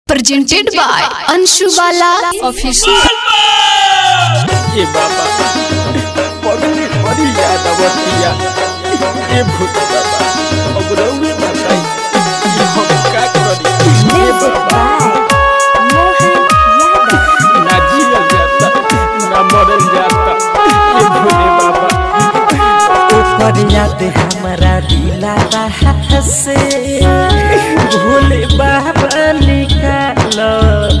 presented by Anshu Bala Official। ये बाबा पगली बड़ी याद आवतिया ये भूत बाबा अब रहुए बताई ये हम का करी ये बाबा ना जिया जाता ना मरल जाता ये भोले बाबा ऊपर याद हमारा दिलावा से भोले बाबा निकालो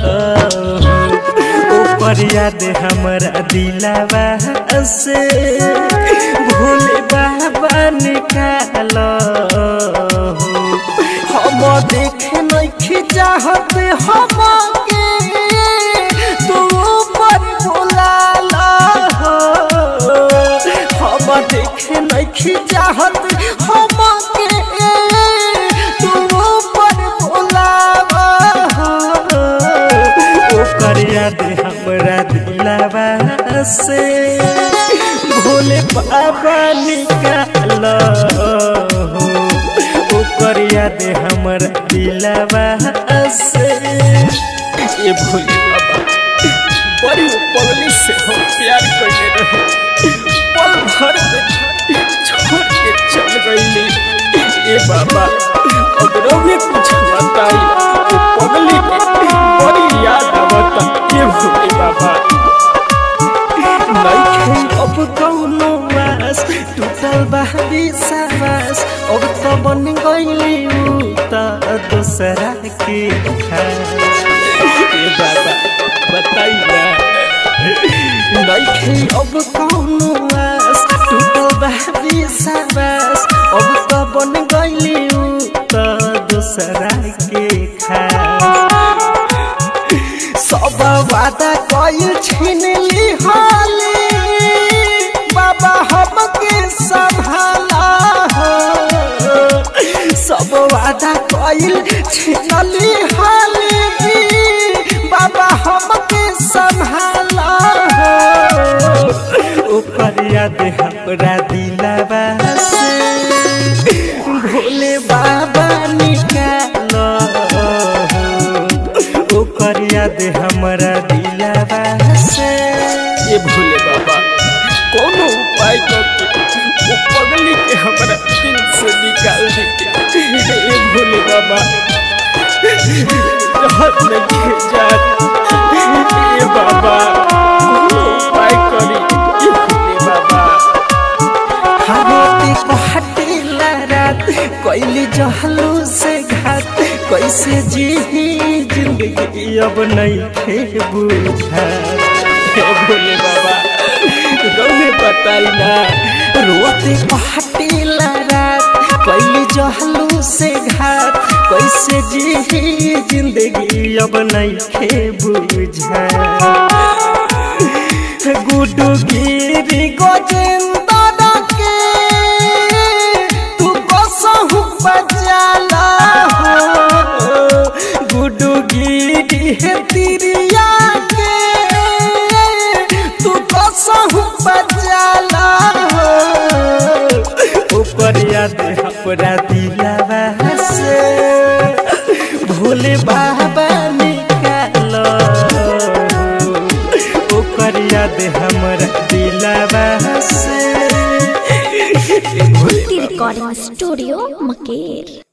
ऊपर याद हमारा दिलावा से भोले बाबा निकालो हम देखे नहीं चाहत हम के तू ऊपर बुला ला हम देखे नहीं चाहत हम के तू ऊपर बुलावा ऊपर याद हमरा दिलावा से भोले बाबा निकालो ऊपर याद हमरा दिलावा से ये भोले बाबा बड़ी पगली से हम प्यार करने रहे पल भर में छोड़ के चल गई ये बाबा अगर भी कुछ बताई तो पगली के बड़ी याद आवता ये भोले बाबा नहीं अब कौनो वास टूटल बाहरी सावास अब तो बन गईली त दूसरा के खास ये बाबा बताई ना नहीं अब कौनो वास टूटल बाहरी सावास अब तो बन गईली त दूसरा के खास सब वादा कइल छीन ली हाली बाबा हमके संभाला सब वादा कइल छीन ली हाली बाबा हमके संभाला ऊपर याद हमरा दिलावा से भोले बाबा निकालो ऊपर याद हमरा दिलावा से ये भोले बाबा कोनो उपाय करके वो पगली के हमारा दिल से निकाल देते ये भोले बाबा हाथ में जात ये बाबा कोनो उपाय करी ये भोले बाबा हमारे को हटेला रात कोइली जहलू से घात कैसे जी जिंदगी अब नहीं थे बुझा ये भोले बाबा रोने बताई ना रोते को हटेला रात कोइली जहलू से घात कैसे जी जिंदगी अब नहीं थे बुझा गुडू गिरी गोजेंद्र के तू कसहु बजाला गुडू गिरी है तिरिया के तू कसहु बजाला ऊपर याद हमरा दिलावा से भोले बाबा निकालो ऊपर याद हमरा दिलावा से रिकॉर्डिंग स्टूडियो मकेर।